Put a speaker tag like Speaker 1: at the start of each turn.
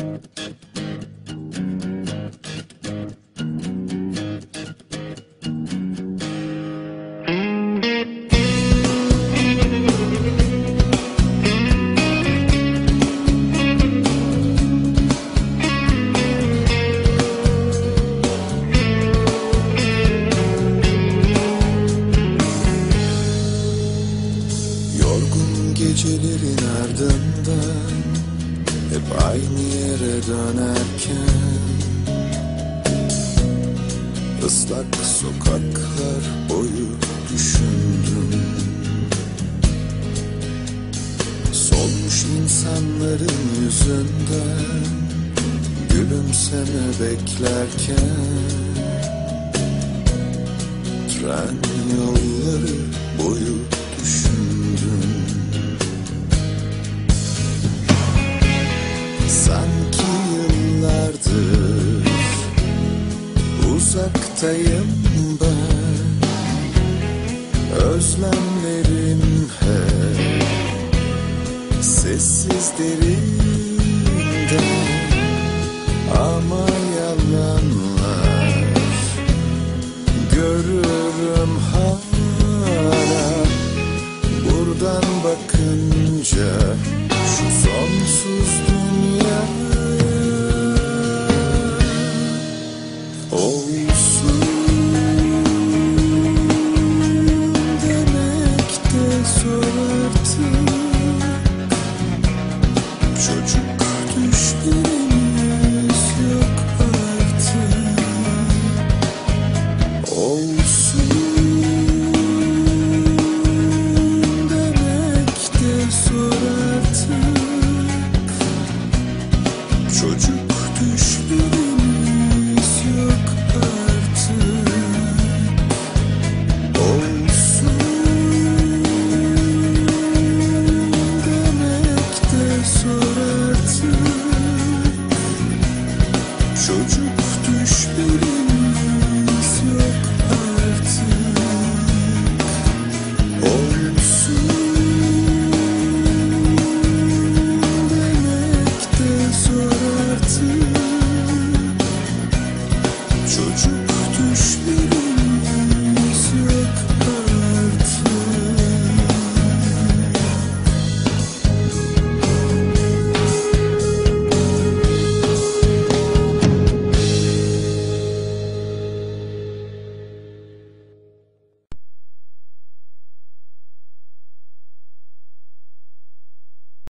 Speaker 1: Gecelerin ardından hep aynı yere dönerken, ıslak sokaklar boyu düşündüm. Solmuş insanların yüzünden gülümseme beklerken, tren yolları boyu düşündüm. Sanki yıllardır uzaktayım ben, özlemlerim hep sessiz derinde, ama yalanlar görürüm hala buradan bakınca şu sonsuz dünya. Olsun demek de zor artık, çocuk düşlerimiz yok artık. Olsun demek de zor artık, çocuk